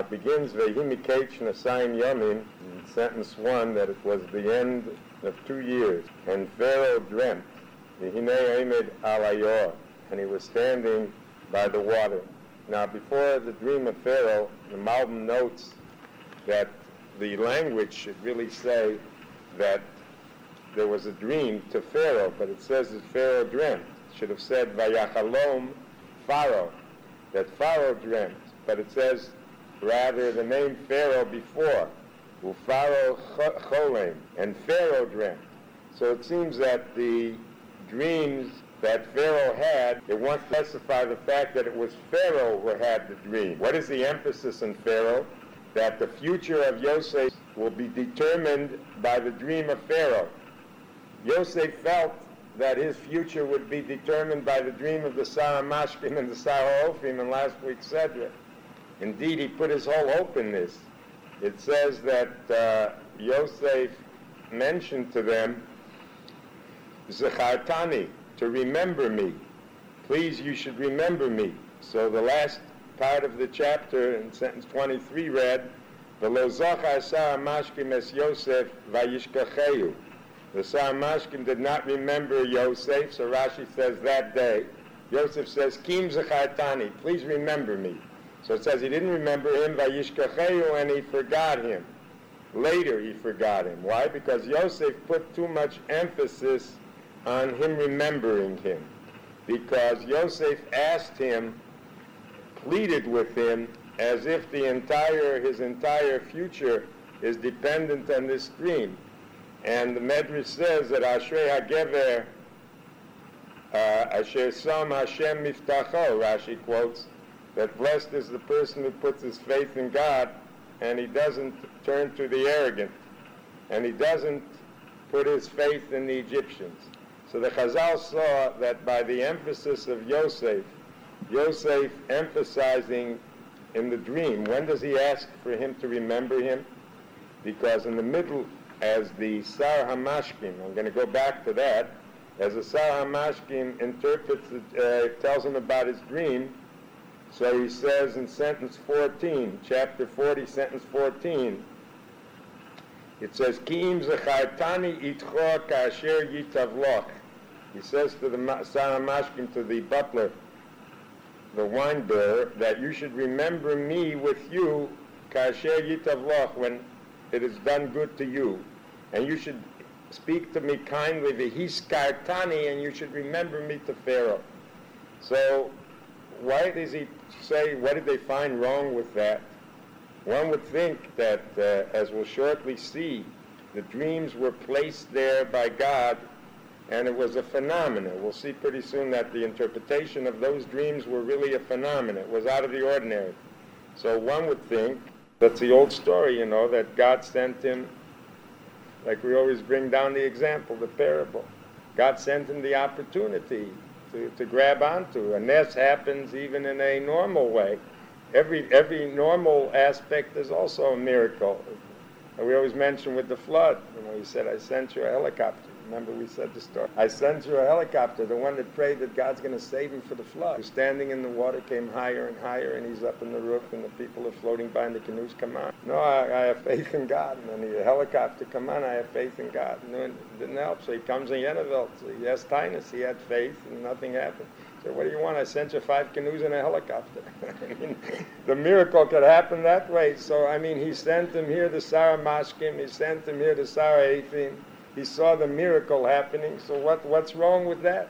It begins Vehimikech Nasayim Yomim, in sentence 1, that it was the end of 2 years. And Pharaoh dreamt, Vehinei Emed Alayor, and he was standing by the water. Now, before the dream of Pharaoh, the Malbim notes that the language should really say that there was a dream to Pharaoh, but it says that Pharaoh dreamt. It should have said Vayachalom Pharaoh, that Pharaoh dreamt, but it says rather the name Pharaoh before, Pharaoh Cholem, and Pharaoh dreamt. So it seems that the dreams that Pharaoh had, it wants to specify the fact that it was Pharaoh who had the dream. What is the emphasis in Pharaoh? That the future of Yosef will be determined by the dream of Pharaoh. Yosef felt that his future would be determined by the dream of the Sarah Mashkim and the Sarah Ophim in last week's Sedra. Indeed, he put his whole hope in this. It says that Yosef mentioned to them, Zachartani, to remember me. Please, you should remember me. So the last part of the chapter in sentence 23 read, V'lo zochar Sarah Mashkim es Yosef vayishkacheyu. The Sarah Mashkim did not remember Yosef, so Rashi says that day. Yosef says, Kim zachartani, please remember me. So it says he didn't remember him, vayishkacheyu, and he forgot him. Later he forgot him. Why? Because Yosef put too much emphasis on him remembering him. Because Yosef asked him, pleaded with him, as if his entire future is dependent on this dream. And the Medrash says that Ashrei HaGever Asher Sam Hashem Miftacho, Rashi quotes, that blessed is the person who puts his faith in God and he doesn't turn to the arrogant and he doesn't put his faith in the Egyptians. So the Chazal saw that by the emphasis of Yosef emphasizing in the dream, when does he ask for him to remember him? Because in the middle, as the Sar HaMashkim, I'm going to go back to that, as the Sar HaMashkim interprets, tells him about his dream, so he says in sentence 14, chapter 40, sentence 14, it says, Ki'im zachartani itcho kasher yitavloch. He says to the Sar HaMashkim, to the butler, the wine bearer, that you should remember me with you, kasher yitavloch, when it is done good to you. And you should speak to me kindly, v'hiskartani, and you should remember me to Pharaoh. So why does he say, what did they find wrong with that? One would think that, as we'll shortly see, the dreams were placed there by God, and it was a phenomenon. We'll see pretty soon that the interpretation of those dreams were really a phenomenon. It was out of the ordinary. So one would think, that's the old story, that God sent him, like we always bring down the example, the parable. God sent him the opportunity to grab onto. A nest happens even in a normal way. Every normal aspect is also a miracle. And we always mention with the flood, he said, I sent you a helicopter. Remember we said the story. I sent you a helicopter, the one that prayed that God's going to save him for the flood. He was standing in the water, came higher and higher, and he's up in the roof, and the people are floating by, and the canoes come on. No, I have faith in God. And then the helicopter come on, I have faith in God. And then it didn't help, so he comes in Yenevelt. So he asked Tainus, he had faith, and nothing happened. He said, what do you want? I sent you 5 canoes and a helicopter. The miracle could happen that way. So, he sent him here to Sarah Mashkim, he sent him here to Sarah Ephim. He saw the miracle happening, so what's wrong with that?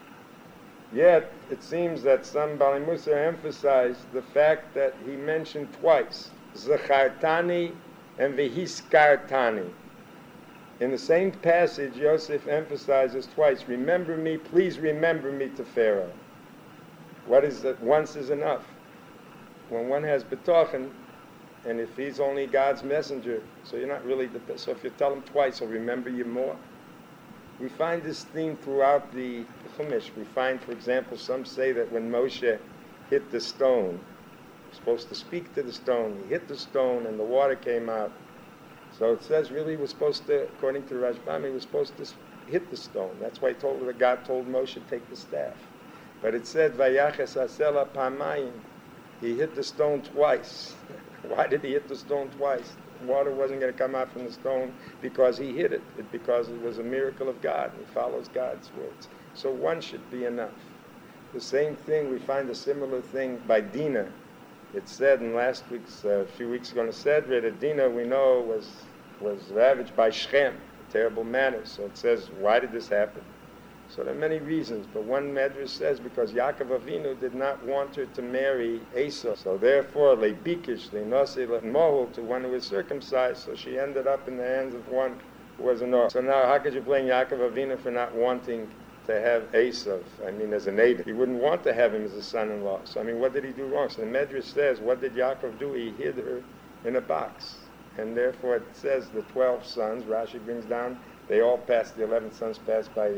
Yet, it seems that some Bali Musa emphasized the fact that he mentioned twice, Zachartani and Vehiskartani. In the same passage, Yosef emphasizes twice, remember me, please remember me to Pharaoh. What is that? Once is enough. When one has betochen, and if he's only God's messenger, so you're not really so if you tell him twice, he'll remember you more. We find this theme throughout the Chumash. We find, for example, some say that when Moshe hit the stone, he was supposed to speak to the stone. He hit the stone and the water came out. So it says really he was supposed to, according to Rashbam, he was supposed to hit the stone. That's why God told Moshe to take the staff. But it said, Vayaches Asela Pamayim. He hit the stone twice. Why did he hit the stone twice? Water wasn't going to come out from the stone because he hit it, because it was a miracle of God. He follows God's words. So one should be enough. The same thing, we find a similar thing by Dinah. It said in last week's, a few weeks ago in the Sedra, that Dinah, we know, was ravaged by Shechem, a terrible manner. So it says, why did this happen? So there are many reasons, but one Medrash says because Yaakov Avinu did not want her to marry Esau. So therefore, Leibikish, Leinosei Mohul, to one who was circumcised, so she ended up in the hands of one who was a Nor. So now how could you blame Yaakov Avinu for not wanting to have Esau, as a native? He wouldn't want to have him as a son-in-law. So what did he do wrong? So the Medrash says, what did Yaakov do? He hid her in a box. And therefore it says the 12 sons, Rashi brings down, they all passed, the 11 sons passed by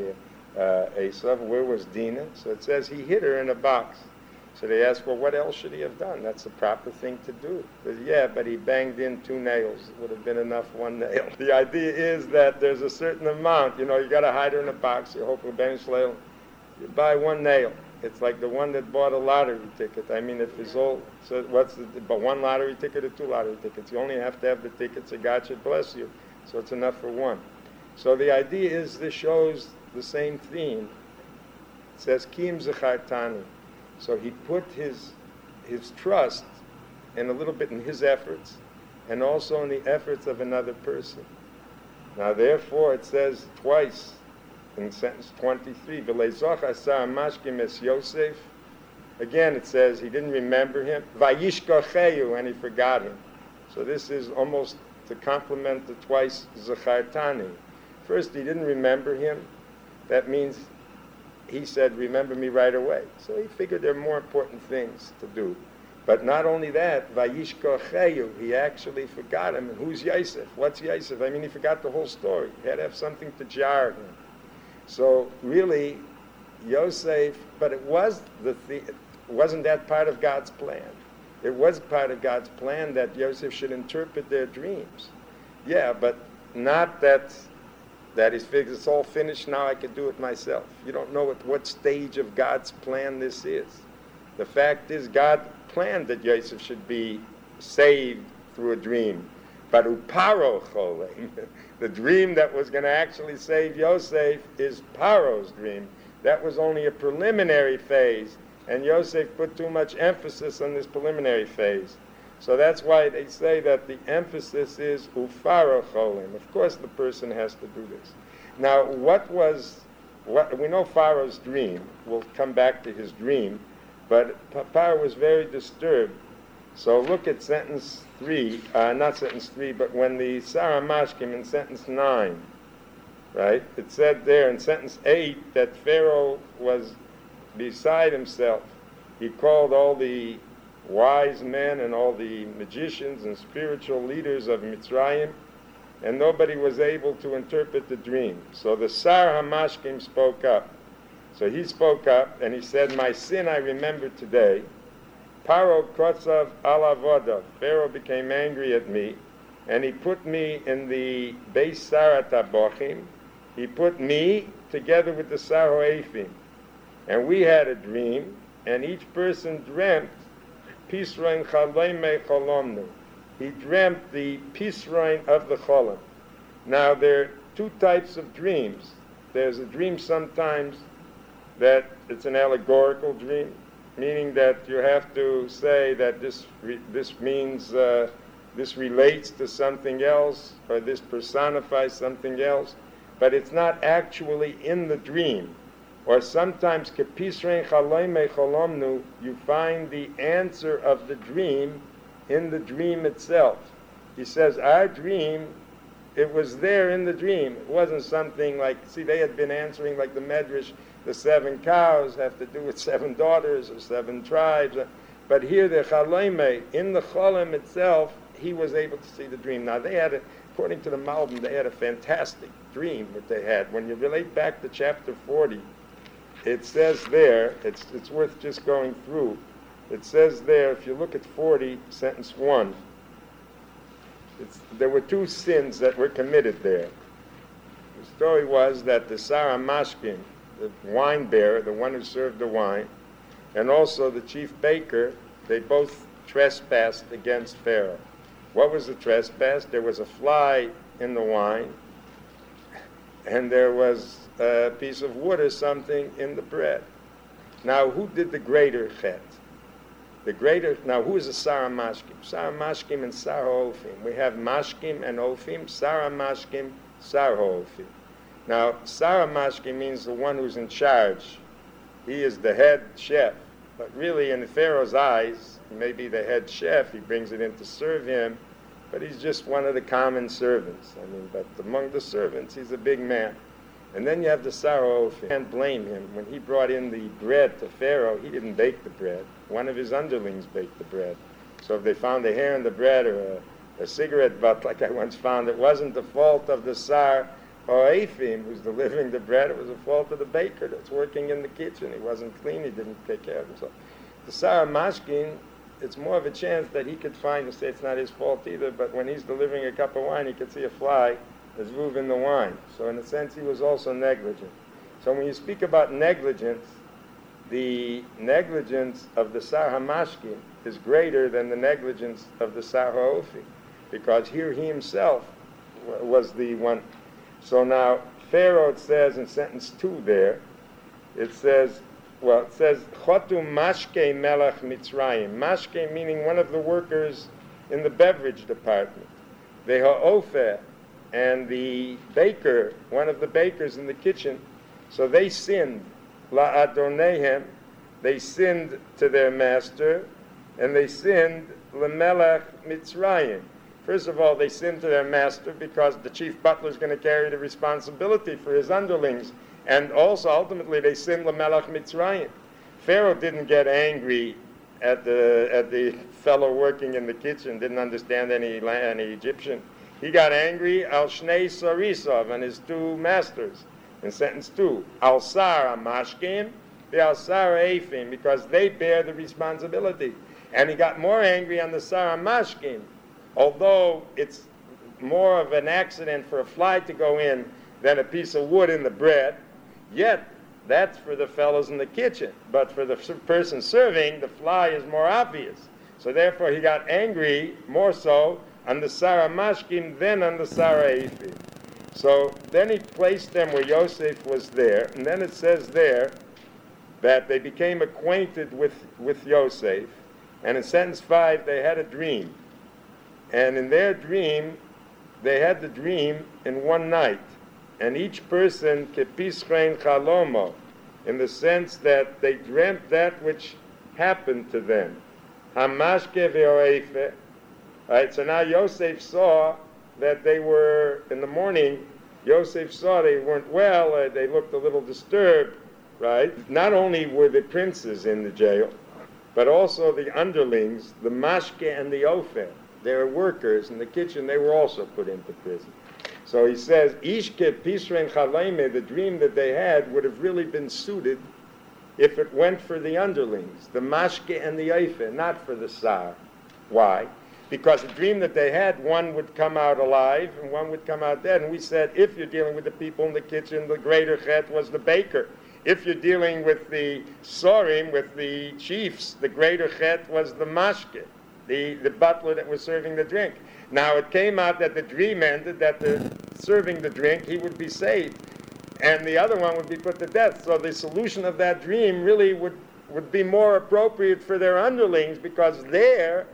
Esau. Where was Dinah? So it says he hid her in a box. So they ask, well, what else should he have done? That's the proper thing to do. He says, yeah, but he banged in 2 nails. It would have been enough 1 nail. The idea is that there's a certain amount. You got to hide her in a box. You hope Ben Shalel, you buy 1 nail. It's like the one that bought a lottery ticket. If it's all, so but 1 lottery ticket or 2 lottery tickets? You only have to have the ticket, so God should bless you. So it's enough for 1. So the idea is this shows the same theme. It says, Kim Zachartani. So he put his trust in a little bit in his efforts and also in the efforts of another person. Now therefore it says twice in sentence 23, V'leizoch asar mashkim es Yosef. Again it says he didn't remember him. Vayishkocheyu, and he forgot him. So this is almost to complement the twice Zachartani. First, he didn't remember him. That means he said, remember me right away. So he figured there are more important things to do. But not only that, Vayishkocheyu, he actually forgot him. And who's Yosef? What's Yosef? He forgot the whole story. He had to have something to jar him. So really, Yosef, but it wasn't that part of God's plan. It was part of God's plan that Yosef should interpret their dreams. Yeah, but not that he figures it's all finished, now I can do it myself. You don't know at what stage of God's plan this is. The fact is, God planned that Yosef should be saved through a dream. But uparo cholem, the dream that was going to actually save Yosef is Paro's dream. That was only a preliminary phase, and Yosef put too much emphasis on this preliminary phase. So that's why they say that the emphasis is ufaro cholim. Of course the person has to do this. Now what we know Pharaoh's dream, we'll come back to his dream, but Pharaoh was very disturbed. So look at sentence 3, not sentence 3, but when the Sarah Mashkim in sentence 9, right? It said there in sentence 8 that Pharaoh was beside himself. He called all the wise men and all the magicians and spiritual leaders of Mitzrayim, and nobody was able to interpret the dream. So the Sar HaMashkim spoke up. So he spoke up and he said, my sin I remember today. Paro kotzav alavodav. Pharaoh became angry at me, and he put me in the Beis Sarat HaBochim. He put me together with the Sar HaEphim. And we had a dream, and each person dreamt Pisrain Chaleme Cholomnu. He dreamt the Pisrain of the Cholam. Now there are 2 types of dreams. There's a dream sometimes that it's an allegorical dream, meaning that you have to say that this means this relates to something else, or this personifies something else, but it's not actually in the dream. Or sometimes, Kepisrein Chaloime Cholomnu, you find the answer of the dream in the dream itself. He says, our dream, it was there in the dream. It wasn't something like, they had been answering like the Medrash, the 7 cows have to do with 7 daughters or 7 tribes. But here the Chaloime, in the Cholim itself, he was able to see the dream. Now they had, according to the Malbim, they had a fantastic dream that they had. When you relate back to chapter 40, it says there, it's worth just going through. It says there, if you look at 40, sentence 1, there were 2 sins that were committed there. The story was that the Sarah Mashkin, the wine bearer, the one who served the wine, and also the chief baker, they both trespassed against Pharaoh. What was the trespass? There was a fly in the wine, and there was a piece of wood or something in the bread. Now, who did the greater chet? Now, who is a Sarah Mashkim? Sarah Mashkim and Sarah Ofim. We have Mashkim and Ofim, Sarah Mashkim, Sarah Ofim. Now, Sarah Mashkim means the one who's in charge. He is the head chef. But really, in the Pharaoh's eyes, he may be the head chef. He brings it in to serve him, but he's just one of the common servants. But among the servants, he's a big man. And then you have the Sarah Ofim. You can't blame him. When he brought in the bread to Pharaoh, he didn't bake the bread. One of his underlings baked the bread. So if they found a hair in the bread or a cigarette butt, like I once found, it wasn't the fault of the Sar or Ephim who's delivering the bread. It was the fault of the baker that's working in the kitchen. He wasn't clean. He didn't take care of himself. The Sarah Mashkin, it's more of a chance that he could find and say it's not his fault either, but when he's delivering a cup of wine, he could see a fly that's moving the wine. So in a sense, he was also negligent. So when you speak about negligence, the negligence of the Sar HaMashkin is greater than the negligence of the Sar HaOfi, because here he himself was the one. So now, Pharaoh, it says in sentence 2 there, it says, Chotu Mashke Melech Mitzrayim. Mashke meaning one of the workers in the beverage department. Ve'ha'ofeh, and the baker, one of the bakers in the kitchen, so they sinned. La'adonehem, they sinned to their master, and they sinned L'melech Mitzrayim. First of all, they sinned to their master because the chief butler is going to carry the responsibility for his underlings. And also, ultimately, they sinned L'melech Mitzrayim. Pharaoh didn't get angry at the fellow working in the kitchen, didn't understand any Egyptian. He got angry al Shnei Sarisov and his two masters. In sentence 2, al Sar HaMashkim, the al Sar HaEphim, because they bear the responsibility. And he got more angry on the Sar HaMashkim. Although it's more of an accident for a fly to go in than a piece of wood in the bread, yet that's for the fellows in the kitchen. But for the person serving, the fly is more obvious. So therefore he got angry more so on the Sar HaMashkim than on the Sar HaEphim. So then he placed them where Yosef was there, and then it says there that they became acquainted with Yosef, and in sentence 5 they had a dream. And in their dream, they had the dream in one night. And each person, kepisrein chalomo, in the sense that they dreamt that which happened to them. Hamashke ve'oefe. Right, so now Yosef saw that they were, in the morning, Yosef saw they weren't well, they looked a little disturbed, right? Not only were the princes in the jail, but also the underlings, the mashke and the ofer. Their workers in the kitchen, they were also put into prison. So he says, Ishke Pisrein Chalaime, the dream that they had would have really been suited if it went for the underlings, the mashke and the ofer, not for the sar. Why? Because the dream that they had, one would come out alive and one would come out dead. And we said, if you're dealing with the people in the kitchen, the greater chet was the baker. If you're dealing with the sorim, with the chiefs, the greater chet was the mashke, the butler that was serving the drink. Now it came out that the dream ended, that the serving the drink, he would be saved. And the other one would be put to death. So the solution of that dream really would be more appropriate for their underlings, because there,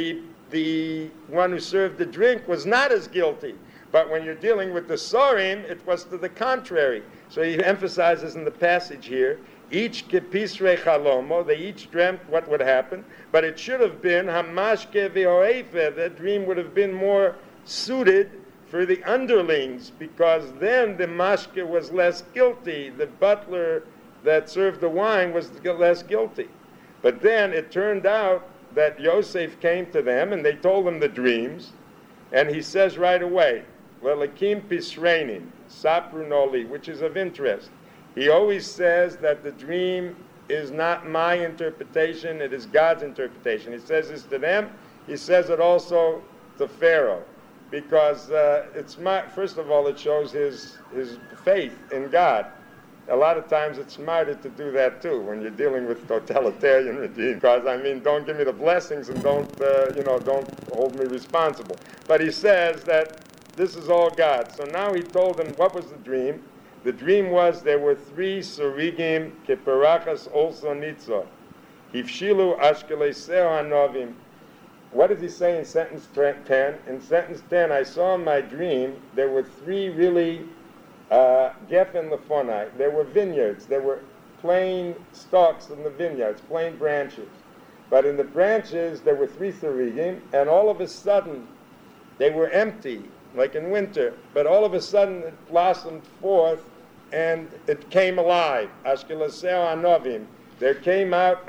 the one who served the drink was not as guilty. But when you're dealing with the sorim, it was to the contrary. So he emphasizes in the passage here, each kepisre chalomo, they each dreamt what would happen, but it should have been hamashke ve'oefe, the dream would have been more suited for the underlings, because then the mashke was less guilty, the butler that served the wine was less guilty. But then it turned out that Yosef came to them and they told him the dreams, and he says right away, Lelakim pisreinim, sapru noli, which is of interest. He always says that the dream is not my interpretation, it is God's interpretation. He says this to them, he says it also to Pharaoh, because first of all, it shows his faith in God. A lot of times it's smarter to do that too when you're dealing with totalitarian regime. Because don't give me the blessings and don't hold me responsible. But he says that this is all God. So now he told them what was the dream. The dream was there were 3 surigim keperachas also nitzor. Hivshilu ashkeleseo hanovim. What does he say in sentence 10? In sentence 10, I saw in my dream there were 3 really geffen lefonai. There were vineyards. There were plain stalks in the vineyards, plain branches. But in the branches there were 3 surigim, and all of a sudden they were empty, like in winter. But all of a sudden it blossomed forth and it came alive. Ashkeleseo hanovim. There came out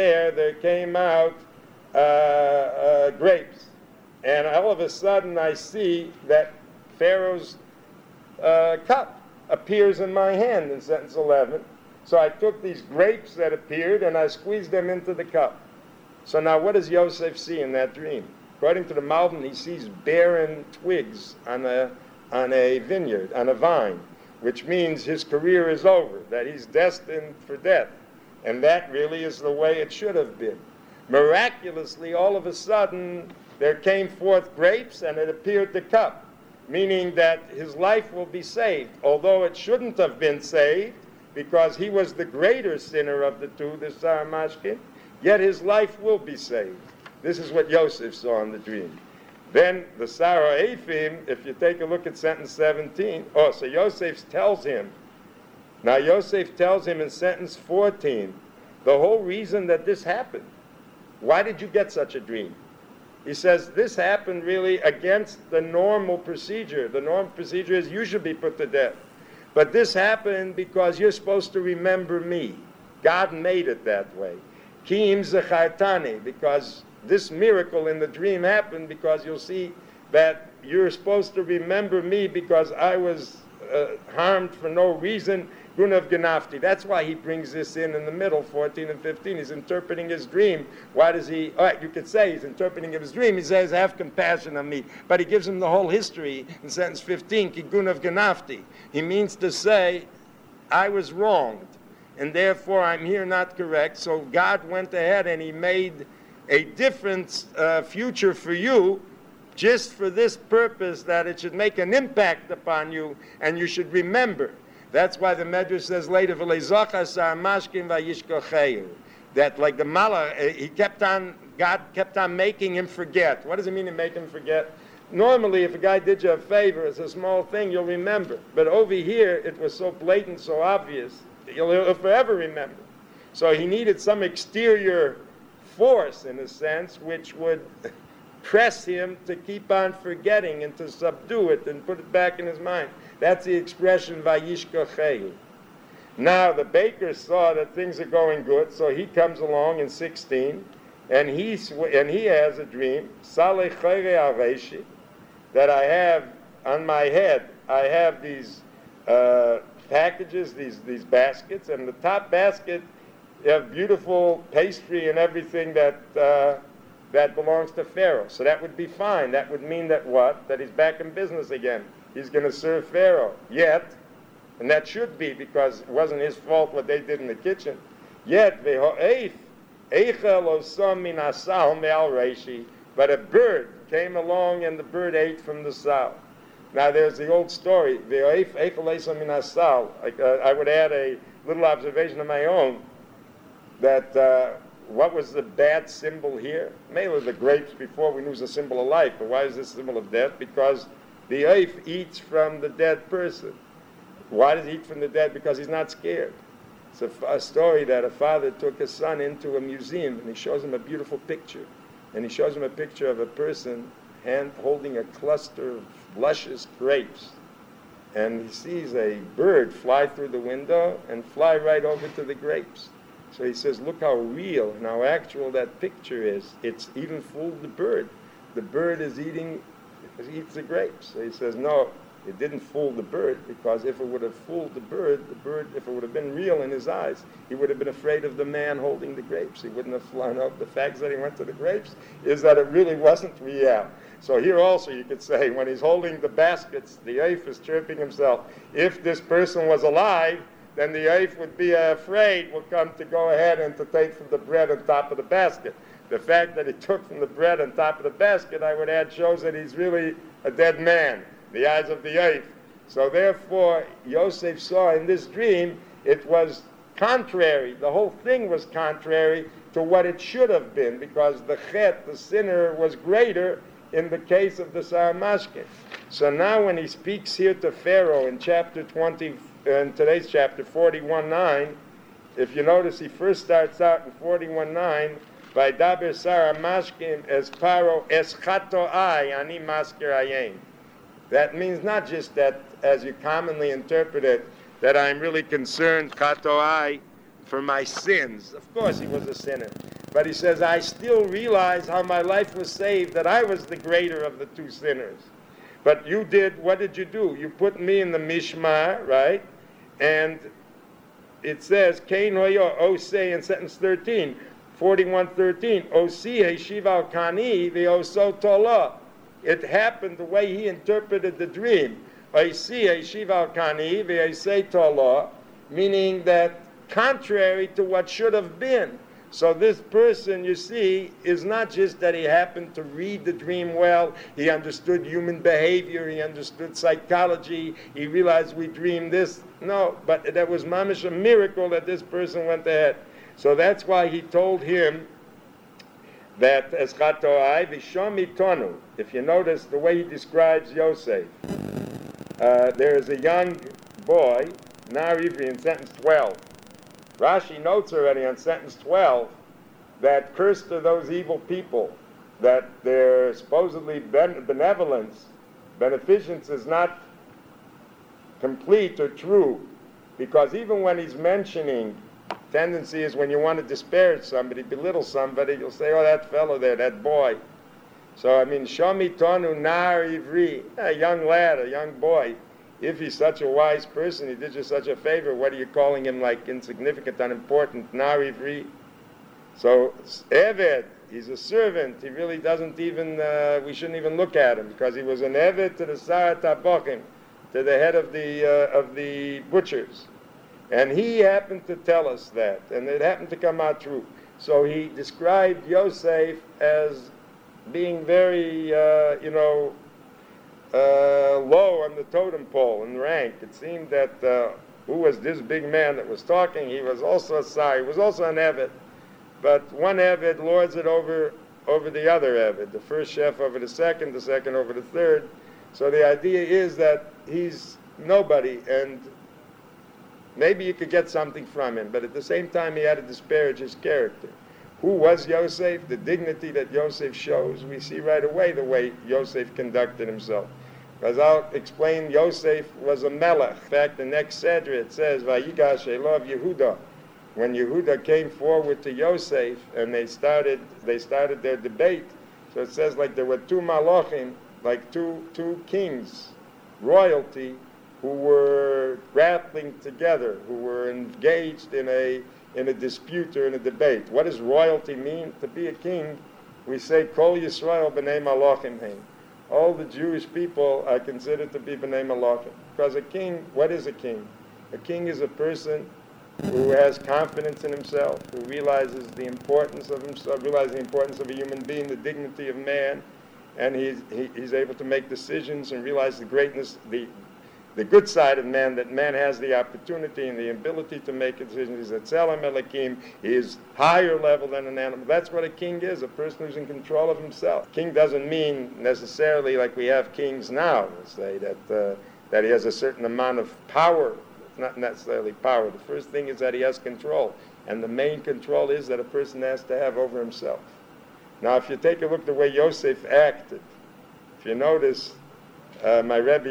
grapes. And all of a sudden I see that Pharaoh's cup appears in my hand in sentence 11. So I took these grapes that appeared and I squeezed them into the cup. So now what does Yosef see in that dream? According to the Malbim, he sees barren twigs on a vineyard, on a vine, which means his career is over, that he's destined for death. And that really is the way it should have been. Miraculously, all of a sudden, there came forth grapes and it appeared the cup, meaning that his life will be saved, although it shouldn't have been saved because he was the greater sinner of the 2, the Sar Mashkin, yet his life will be saved. This is what Yosef saw in the dream. Then the Sarah Ephim, if you take a look at sentence 17, so Yosef tells him. Now Yosef tells him in sentence 14, the whole reason that this happened. Why did you get such a dream? He says this happened really against the normal procedure. The normal procedure is you should be put to death. But this happened because you're supposed to remember me. God made it that way. Kiim zachartani, because this miracle in the dream happened because you'll see that you're supposed to remember me because I was harmed for no reason. Gunav Ganafti. That's why he brings this in the middle, 14 and 15. He's interpreting his dream. Why does he? All right, you could say he's interpreting his dream. He says, have compassion on me. But he gives him the whole history in sentence 15, Ki Gunav Ganafti. He means to say, I was wronged, and therefore I'm here not correct. So God went ahead and he made a different future for you just for this purpose, that it should make an impact upon you and you should remember. That's why the Medrash says later, that like the Malach, God kept on making him forget. What does it mean to make him forget? Normally, if a guy did you a favor, it's a small thing, you'll remember. But over here, it was so blatant, so obvious, you'll forever remember. So he needed some exterior force, in a sense, which would press him to keep on forgetting and to subdue it and put it back in his mind. That's the expression Vayishkochehu. Now the baker saw that things are going good, so he comes along in 16, and he has a dream. Saleh Chayre Aveshi, that I have on my head. I have these packages, these baskets, and the top basket you have beautiful pastry and everything that belongs to Pharaoh. So that would be fine. That would mean that what? That he's back in business again. He's going to serve Pharaoh. Yet, and that should be because it wasn't his fault what they did in the kitchen. Yet, but a bird came along and the bird ate from the sow. Now there's the old story. I would add a little observation of my own that what was the bad symbol here? Mainly the grapes before we knew was a symbol of life. But why is this a symbol of death? Because the oif eats from the dead person. Why does he eat from the dead? Because he's not scared. It's a story that a father took his son into a museum and he shows him a beautiful picture. And he shows him a picture of a person holding a cluster of luscious grapes. And he sees a bird fly through the window and fly right over to the grapes. So he says, look how real and how actual that picture is. It's even fooled the bird. The bird eats the grapes. So he says, no, it didn't fool the bird, because if it would have fooled the bird, if it would have been real in his eyes, he would have been afraid of the man holding the grapes. He wouldn't have flown up. The fact that he went to the grapes is that it really wasn't real. So here also you could say, when he's holding the baskets, the oif is chirping himself. If this person was alive, then the Eif would be afraid, will come to go ahead and to take from the bread on top of the basket. The fact that he took from the bread on top of the basket, I would add, shows that he's really a dead man, in the eyes of the Eif. So therefore, Yosef saw in this dream, it was contrary. The whole thing was contrary to what it should have been, because the chet, the sinner, was greater in the case of the Saramashkin. So now when he speaks here to Pharaoh in chapter 20, in today's chapter 41:9, if you notice, he first starts out in 41:9, Vaydaber Saramashkin es Paro es chato'ai ani masker ayin. That means not just that, as you commonly interpret it, that I'm really concerned, chato'ai, for my sins. Of course he was a sinner. But he says, I still realize how my life was saved, that I was the greater of the two sinners. But you did, what did you do? You put me in the mishmar, right? And it says, Kain hoyo osei in sentence 13, 41:13, osi heshiv al kani ve'oso tola. It happened the way he interpreted the dream. Osi heshiv al kani ve'osei tola, meaning that contrary to what should have been. So this person, you see, is not just that he happened to read the dream well, he understood human behavior, he understood psychology, he realized we dreamed this. No, but that was mamish a miracle that this person went ahead. So that's why he told him that Eschatoai Vishomi Tonu. If you notice the way he describes Yosef, there is a young boy, Nar Ivri, in sentence 12. Rashi notes already on sentence 12 that cursed are those evil people, that their supposedly beneficence is not complete or true, because even when he's mentioning, tendency is when you want to disparage somebody, belittle somebody, you'll say, oh, that fellow there, that boy. So, I mean, Shomi Tonu Nar Ivri, a young lad, a young boy. If he's such a wise person, he did you such a favor, what are you calling him like insignificant, unimportant, Nar Ivri? So, Eved, he's a servant. He really doesn't even, we shouldn't even look at him, because he was an Eved to the Sarat HaBochim, to the head of the butchers. And he happened to tell us that, and it happened to come out true. So he described Yosef as being very, low on the totem pole in rank. It seemed that who was this big man that was talking? He was also a Sar. He was also an Eved. But one Eved lords it over the other Eved. The first chef over the second over the third. So the idea is that he's nobody, and maybe you could get something from him, but at the same time he had to disparage his character. Who was Yosef? The dignity that Yosef shows, we see right away the way Yosef conducted himself. As I'll explain, Yosef was a melech. In fact, the next Sedra, it says, Vayigash Elov Yehuda. When Yehuda came forward to Yosef and they started their debate, so it says like there were two malachim, like two kings, royalty, who were grappling together, who were engaged in a dispute or in a debate. What does royalty mean? To be a king, we say, Kol Yisrael b'nei malachim heim. All the Jewish people are considered to be b'nei malachim. Because a king, what is a king? A king is a person who has confidence in himself, who realizes the importance of himself, realizes the importance of a human being, the dignity of man, and he's able to make decisions and realize the greatness, the good side of man, that man has the opportunity and the ability to make decisions. He's a tzelem elakim. He is higher level than an animal. That's what a king is, a person who's in control of himself. King doesn't mean necessarily like we have kings now, say that he has a certain amount of power. It's not necessarily power. The first thing is that he has control. And the main control is that a person has to have over himself. Now, if you take a look at the way Yosef acted, if you notice, my Rebbe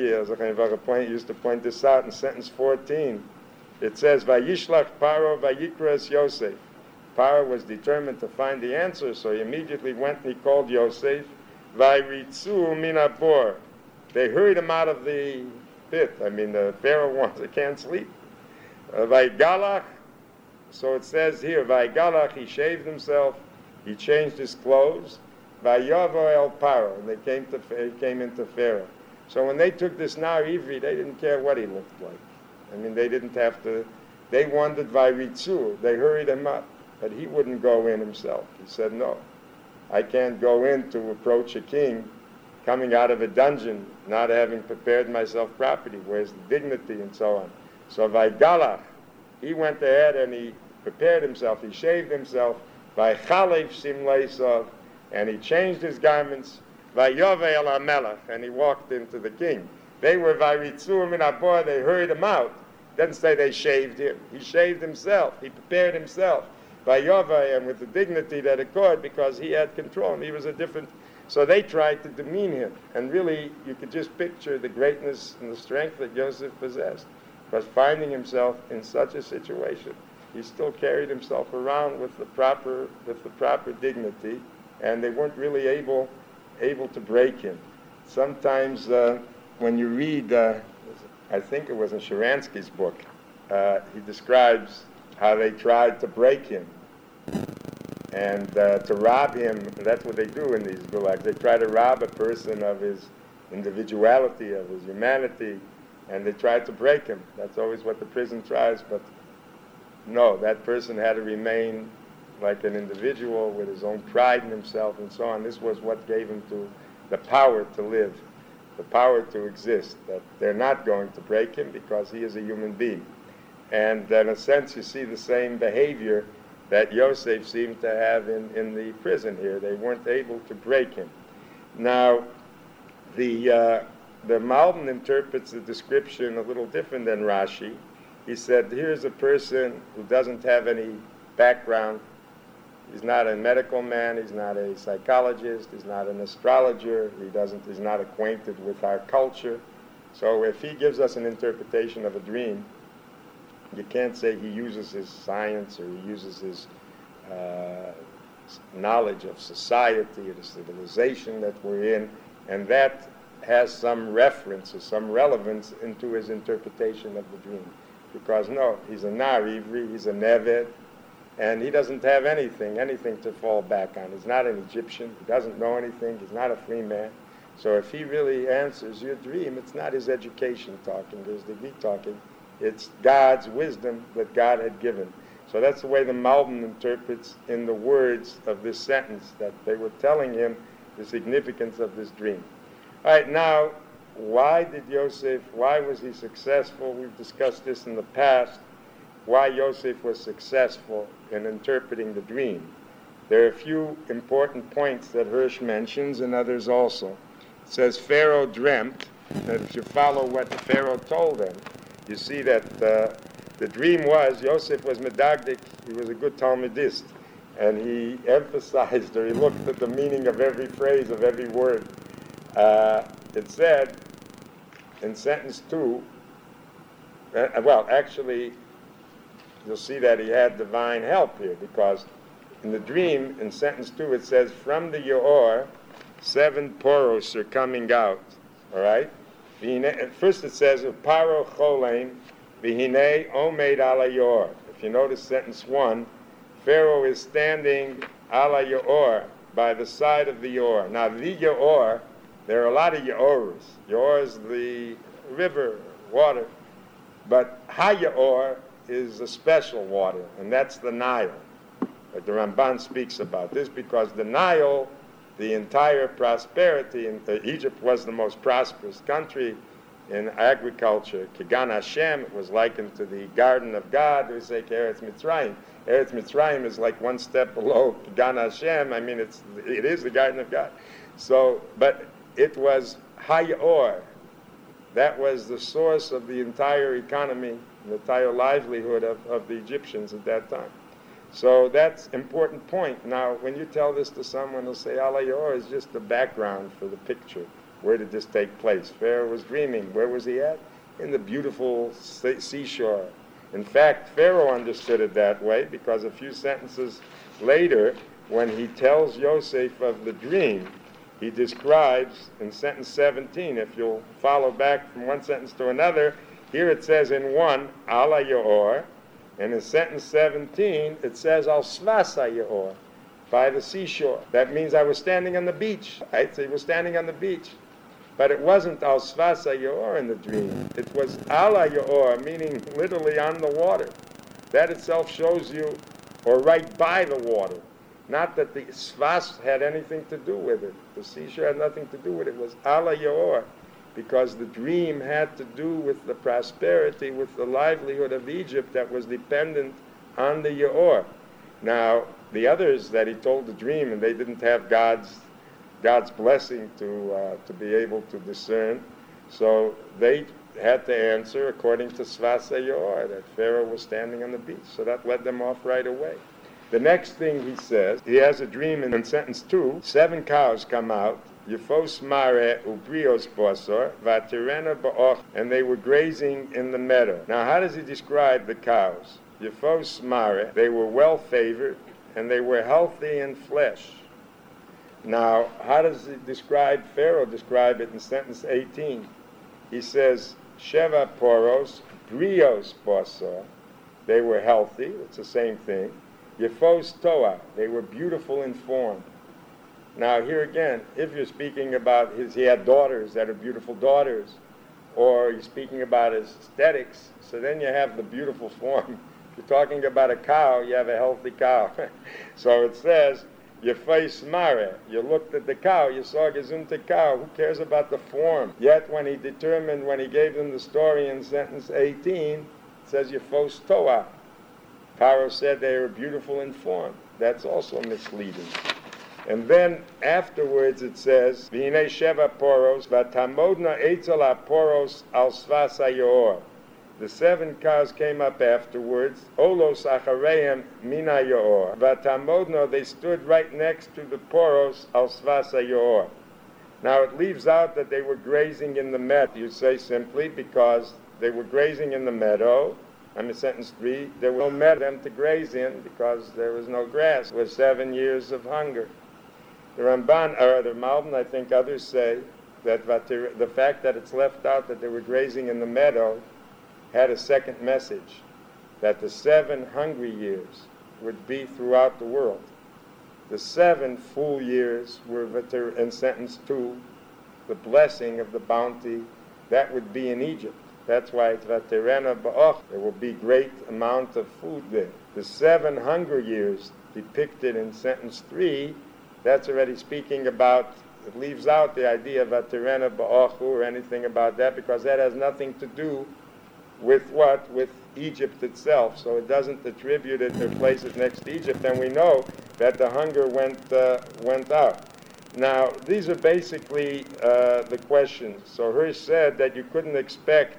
used to point this out in sentence 14. It says, Vayishlach Paro Vayikras Yosef. Paro was determined to find the answer, so he immediately went and he called Yosef. Vayritzu minabor. They hurried him out of the pit. I mean, the Pharaoh wants, they can't sleep. Vaygalach. So it says here, Vaygalach, he shaved himself, he changed his clothes. Vayavo el Paro, and he came into Pharaoh. So when they took this Nar Ivri, they didn't care what he looked like. I mean, they didn't have to they wondered Vayritzu. They hurried him up, but he wouldn't go in himself. He said, no, I can't go in to approach a king coming out of a dungeon, not having prepared myself properly. Where's the dignity and so on? So Vaygalach, he went ahead and he prepared himself. He shaved himself. Vaychalev simleisov, and he changed his garments. Vayove el hamelech, and he walked into the king. They were Vayritzu min habor. They hurried him out. Doesn't say they shaved him. He shaved himself. He prepared himself. Vayove, and with the dignity that occurred because he had control. And he was a different. So they tried to demean him. And really, you could just picture the greatness and the strength that Yosef possessed. Because finding himself in such a situation, he still carried himself around with the proper dignity, and they weren't really able to break him. Sometimes when you read, I think it was in Sharansky's book, he describes how they tried to break him and to rob him. That's what they do in these gulags. They try to rob a person of his individuality, of his humanity, and they tried to break him. That's always what the prison tries, but no, that person had to remain like an individual with his own pride in himself and so on. This was what gave him the power to live, the power to exist, that they're not going to break him because he is a human being. And in a sense, you see the same behavior that Yosef seemed to have in the prison here. They weren't able to break him. Now, the Malbim interprets the description a little different than Rashi. He said, here's a person who doesn't have any background. He's not a medical man. He's not a psychologist. He's not an astrologer. He's not acquainted with our culture. So if he gives us an interpretation of a dream, you can't say he uses his science or he uses his knowledge of society or the civilization that we're in, and that has some reference or some relevance into his interpretation of the dream. Because no, he's a Nar Ivri, he's a Neved, and he doesn't have anything to fall back on. He's not an Egyptian, he doesn't know anything, he's not a free man. So if he really answers your dream, it's not his education talking, his degree talking, it's God's wisdom that God had given. So that's the way the Malbim interprets in the words of this sentence, that they were telling him the significance of this dream. All right, now, why was he successful? We've discussed this in the past, why Yosef was successful in interpreting the dream. There are a few important points that Hirsch mentions, and others also. It says Pharaoh dreamt, that if you follow what Pharaoh told him, you see that the dream was, Yosef was medagdik, he was a good Talmudist, and he emphasized, or he looked at the meaning of every phrase, of every word. It said, in sentence 2, actually, you'll see that he had divine help here, because in the dream, in sentence 2, it says, from the Yeor, 7 poros are coming out, all right? First it says, Paro Cholem, Vihine Omed ala Yeor. If you notice sentence 1, Pharaoh is standing ala Yeor, by the side of the Yeor. Now, the Yeor, there are a lot of Yeoras. Yeor is the river, water. But Ha-Yeor is a special water, and that's the Nile. Like the Ramban speaks about this, because the Nile, the entire prosperity, in Egypt was the most prosperous country in agriculture. Kigan Hashem, it was likened to the garden of God. We say Eretz Mitzrayim. Eretz Mitzrayim is like one step below Kigan Hashem. I mean, it is the garden of God. So, but it was Ha-Yeor. That was the source of the entire economy, the entire livelihood of the Egyptians at that time. So that's an important point. Now, when you tell this to someone, they'll say, Ala Yeor is just the background for the picture. Where did this take place? Pharaoh was dreaming. Where was he at? In the beautiful seashore. In fact, Pharaoh understood it that way, because a few sentences later, when he tells Yosef of the dream, he describes in sentence 17, if you'll follow back from one sentence to another, here it says in 1, Ala Yeor, and in sentence 17, it says, Al Svasa Yeor, by the seashore. That means I was standing on the beach. Right? So he was standing on the beach. But it wasn't Al Svasa Yeor in the dream. It was Ala Yeor, meaning literally on the water. That itself shows you, or right by the water. Not that the Svas had anything to do with it. The seashore had nothing to do with it. It was Ala Yaor, because the dream had to do with the prosperity, with the livelihood of Egypt that was dependent on the Yaor. Now, the others that he told the dream, and they didn't have God's blessing to be able to discern, so they had to answer according to Svas Yaor, that Pharaoh was standing on the beach. So that led them off right away. The next thing he says, he has a dream in sentence 2. 7 cows come out, Yefos mare ubrios bosor, vatirena ba'och, and they were grazing in the meadow. Now, how does he describe the cows? Yefos mare, they were well favored, and they were healthy in flesh. Now, how does he describe, Pharaoh describe it in sentence 18? He says, Sheva poros, brios bosor, they were healthy, it's the same thing. Yefos toa, they were beautiful in form. Now here again, if you're speaking about he had daughters that are beautiful daughters, or you're speaking about his aesthetics, so then you have the beautiful form. If you're talking about a cow, you have a healthy cow. So it says, Yefos mare, you looked at the cow, you saw gezunte cow, who cares about the form? Yet when he gave them the story in sentence 18, it says Yefos toa. Pharaoh said they were beautiful in form. That's also misleading. And then afterwards it says, V'hinei sheva poros, v'tamodna eitzel poros al svas hayor. The 7 cows came up afterwards, olos achareim mina yor. V'tamodna, they stood right next to the poros al svas hayor. Now it leaves out that they were grazing in the meadow. You say simply because they were grazing in the meadow. I'm in sentence 3. There was no meadow for them to graze in because there was no grass. It was 7 years of hunger. The Ramban, or the Malbim, I think others say that the fact that it's left out that they were grazing in the meadow had a second message, that the 7 hungry years would be throughout the world. The 7 full years were in sentence 2, the blessing of the bounty, that would be in Egypt. That's why it's Vaterena Ba'och. There will be great amount of food there. The 7 hunger years depicted in sentence 3, that's already speaking about, it leaves out the idea of Vaterena Ba'och or anything about that, because that has nothing to do with what? With Egypt itself. So it doesn't attribute it to places next to Egypt, and we know that the hunger went out. Now, these are basically the questions. So Hirsch said that you couldn't expect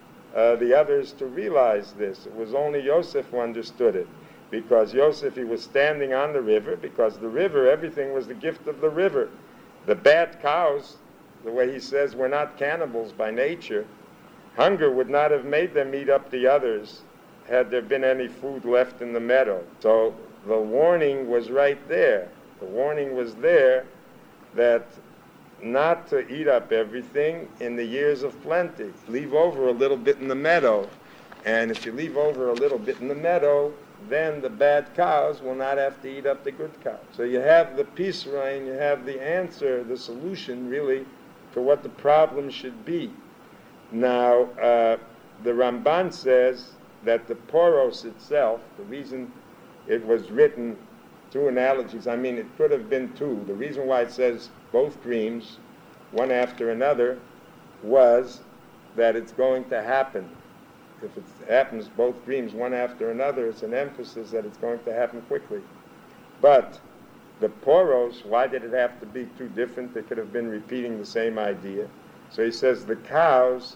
the others to realize this. It was only Yosef who understood it, because Yosef, he was standing on the river, because the river, everything was the gift of the river. The bad cows, the way he says, were not cannibals by nature. Hunger would not have made them eat up the others had there been any food left in the meadow. So the warning was right there. The warning was there that not to eat up everything in the years of plenty. Leave over a little bit in the meadow. And if you leave over a little bit in the meadow, then the bad cows will not have to eat up the good cows. So you have the pisrain, you have the answer, the solution really to what the problem should be. Now, the Ramban says that the poros itself, the reason it was written, 2 analogies, I mean it could have been 2. The reason why it says both dreams, one after another, was that it's going to happen. If it happens, both dreams, one after another, it's an emphasis that it's going to happen quickly. But the poros, why did it have to be 2 different? They could have been repeating the same idea. So he says the cows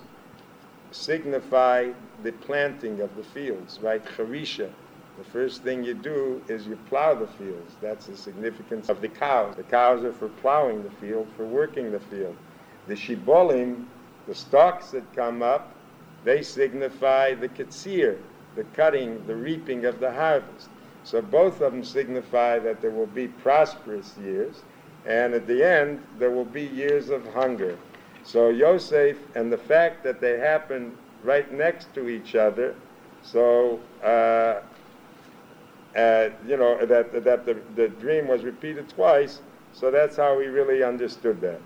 signify the planting of the fields, right? Charisha. The first thing you do is you plow the fields. That's the significance of the cows. The cows are for plowing the field, for working the field. The shibolim, the stalks that come up, they signify the ketzir, the cutting, the reaping of the harvest. So both of them signify that there will be prosperous years, and at the end, there will be years of hunger. So Yosef, and the fact that they happen right next to each other, so that the dream was repeated twice, so that's how he really understood that.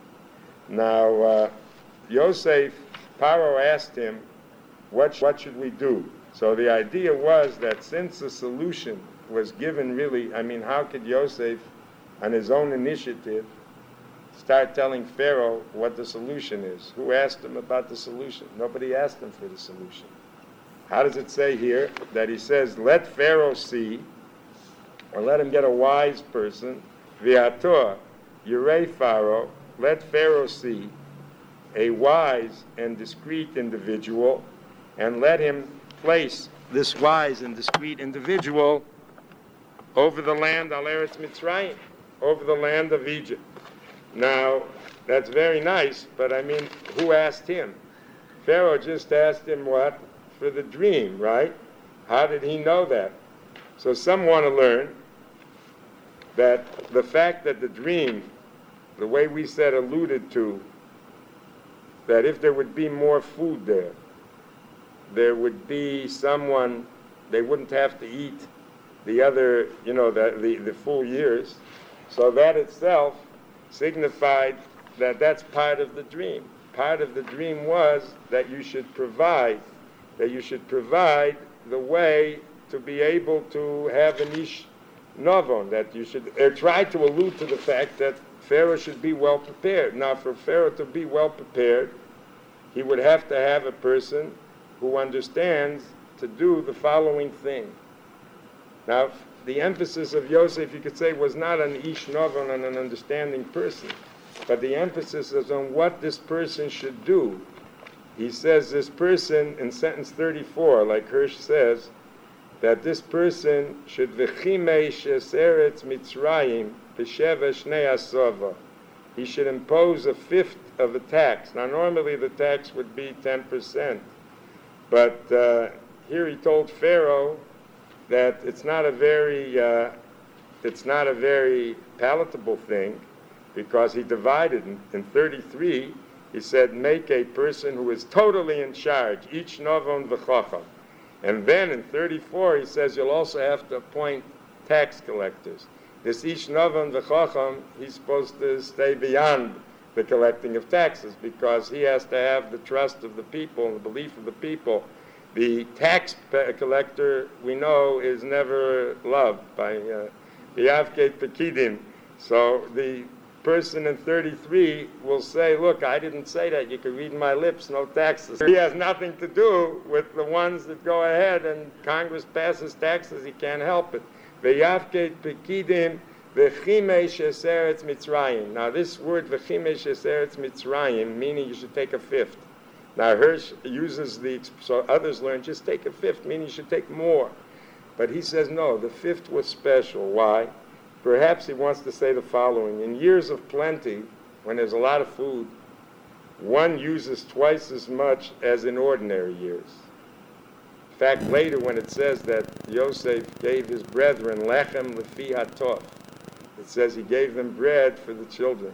Now, Yosef, Paro asked him, what should we do? So the idea was that since the solution was given really, how could Yosef, on his own initiative, start telling Pharaoh what the solution is? Who asked him about the solution? Nobody asked him for the solution. How does it say here that he says, let Pharaoh see, or let him get a wise person, V'ator, Yirei Pharaoh, let Pharaoh see a wise and discreet individual, and let him place this wise and discreet individual over the land Al Eretz Mitzrayim, over the land of Egypt. Now, that's very nice, but who asked him? Pharaoh just asked him what? For the dream, right? How did he know that? So some want to learn that the fact that the dream, the way we said alluded to, that if there would be more food there, there would be someone, they wouldn't have to eat the other, the full years. So that itself signified that that's part of the dream. Part of the dream was that you should provide the way to be able to have an ish novon, that you should try to allude to the fact that Pharaoh should be well prepared. Now, for Pharaoh to be well prepared, he would have to have a person who understands to do the following thing. Now, the emphasis of Yosef, you could say, was not on ish novon, on an understanding person, but the emphasis is on what this person should do. He says this person, in sentence 34, like Hirsch says, that this person should v'chimei she'eretz Mitzrayim b'sheva shnei asova. He should impose a fifth of a tax. Now, normally the tax would be 10%, but here he told Pharaoh that it's not a very palatable thing, because he divided in 33. He said, make a person who is totally in charge, each novon v'chacham. And then in 34, he says you'll also have to appoint tax collectors. This each novon v'chacham, he's supposed to stay beyond the collecting of taxes, because he has to have the trust of the people and the belief of the people. The tax collector, we know, is never loved by B'yavkeit Pekidim. So the person in 33 will say, look, I didn't say that. You can read my lips, no taxes. He has nothing to do with the ones that go ahead and Congress passes taxes. He can't help it. V'yavkeit Pekidim v'chimei she'eretz Mitzrayim. Now this word v'chimei she'eretz Mitzrayim, meaning you should take a fifth. Now Hirsch uses so others learn, just take a fifth, meaning you should take more. But he says, no, the fifth was special. Why? Perhaps he wants to say the following. In years of plenty, when there's a lot of food, one uses twice as much as in ordinary years. In fact, later when it says that Yosef gave his brethren lechem lefi hatov, it says he gave them bread for the children.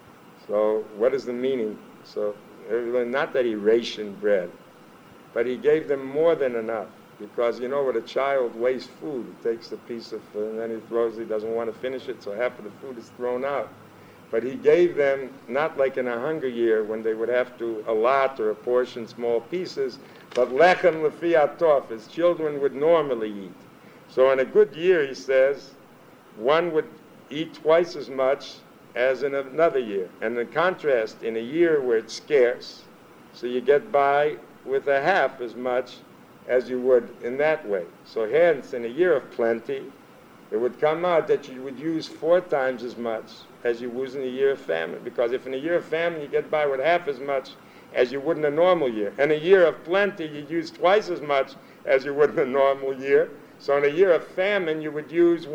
So what is the meaning? So not that he rationed bread, but he gave them more than enough. Because you know when a child wastes food, he takes a piece of food and then he doesn't want to finish it, so half of the food is thrown out. But he gave them, not like in a hunger year when they would have to allot or apportion small pieces, but lechem lefi hatov, his children would normally eat. So in a good year, he says, one would eat twice as much as in another year. And in contrast, in a year where it's scarce, so you get by with a half as much as you would in that way. So hence, in a year of plenty, it would come out that you would use 4 times as much as you would in a year of famine. Because if in a year of famine you get by with half as much as you would in a normal year, in a year of plenty you use twice as much as you would in a normal year. So in a year of famine you would use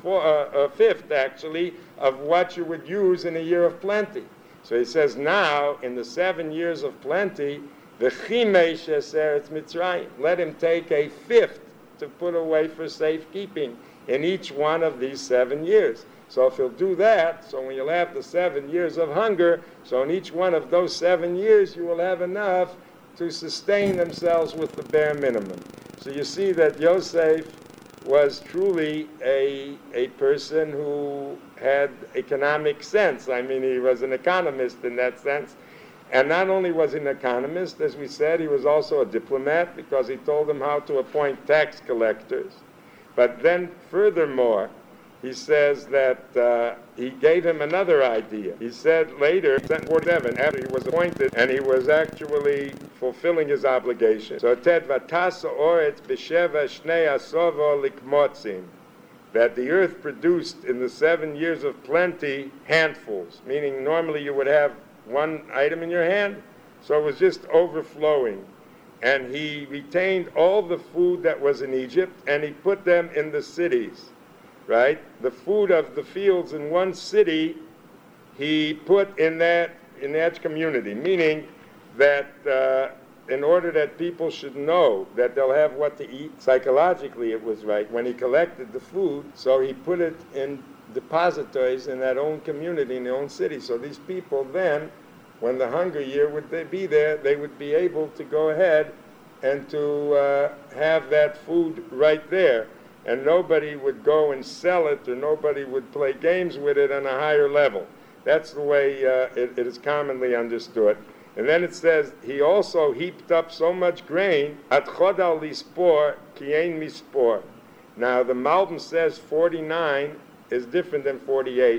a fifth actually of what you would use in a year of plenty. So he says now, in the 7 years of plenty, v'chimei she'eretz Mitzrayim, let him take a fifth to put away for safekeeping in each one of these 7 years. So if he'll do that, so when you'll have the 7 years of hunger, so in each one of those 7 years you will have enough to sustain themselves with the bare minimum. So you see that Yosef was truly a person who had economic sense. I mean, he was an economist in that sense. And not only was he an economist, as we said, he was also a diplomat because he told them how to appoint tax collectors. But then furthermore, he says that he gave him another idea. He said later, in 47, after he was appointed, and he was actually fulfilling his obligation. So Ted Vatasa Oretz B'Sheva Shnei Asovo Likmotzim, that the earth produced in the 7 years of plenty handfuls, meaning normally you would have one item in your hand, so it was just overflowing. And he retained all the food that was in Egypt, and he put them in the cities, right? The food of the fields in one city, he put in that community, meaning that in order that people should know that they'll have what to eat, psychologically it was right. When he collected the food, so he put it in depositories in that own community, in their own city. So these people then, when the hunger year would be there, they would be able to go ahead and to have that food right there. And nobody would go and sell it, or nobody would play games with it on a higher level. That's the way it is commonly understood. And then it says, he also heaped up so much grain, at chodal lispor, ki ein mispor. Now the Malbim says 49 is different than 48.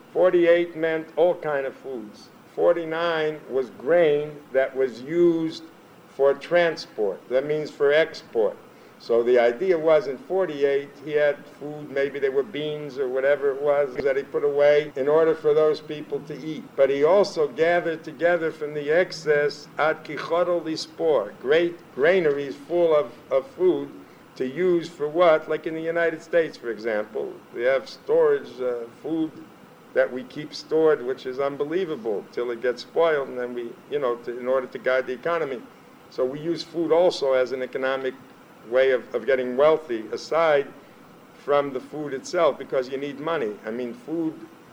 48 meant all kind of foods. 49 was grain that was used for transport. That means for export. So the idea was in 48 he had food, maybe they were beans or whatever it was that he put away in order for those people to eat. But he also gathered together from the excess ad kichodol lispor, great granaries full of food to use for what? Like in the United States, for example, we have storage food that we keep stored, which is unbelievable, till it gets spoiled, and then we, in order to guide the economy. So we use food also as an economic way of getting wealthy, aside from the food itself, because you need money. I mean, food,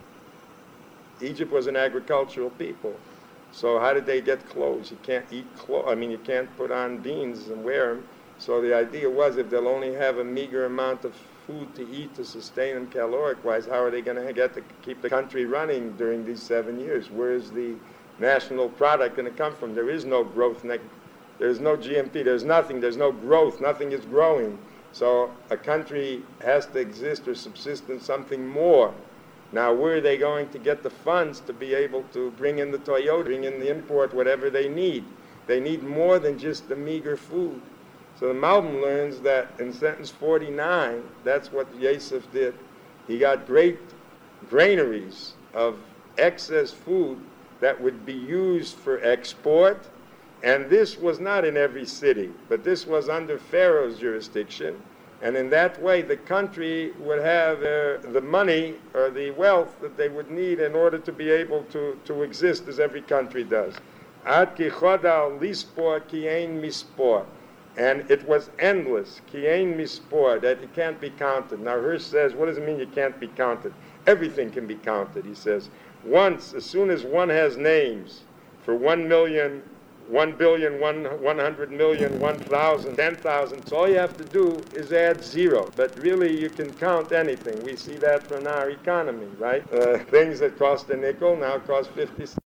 Egypt was an agricultural people. So how did they get clothes? You can't eat clothes. I mean, you can't put on beans and wear them. So the idea was, if they'll only have a meager amount of food to eat to sustain them caloric-wise, how are they going to get to keep the country running during these 7 years? Where is the national product going to come from? There is no growth. There's no GMP. There's nothing. There's no growth. Nothing is growing. So a country has to exist or subsist in something more. Now, where are they going to get the funds to be able to bring in the Toyota, bring in the import, whatever they need? They need more than just the meager food. So the Malbim learns that in sentence 49, that's what Yosef did. He got great granaries of excess food that would be used for export, and this was not in every city, but this was under Pharaoh's jurisdiction, and in that way the country would have the money or the wealth that they would need in order to be able to exist as every country does. Ad ki chodal lispor ki ein mispor. And it was endless, ki ein mispor, that it can't be counted. Now Hirsch says, what does it mean you can't be counted? Everything can be counted, he says. Once, as soon as one has names for 1 million, 1 billion, 100 million, 1,000, 10,000, so all you have to do is add zero. But really you can count anything. We see that from our economy, right? Things that cost a nickel now cost 50 cents.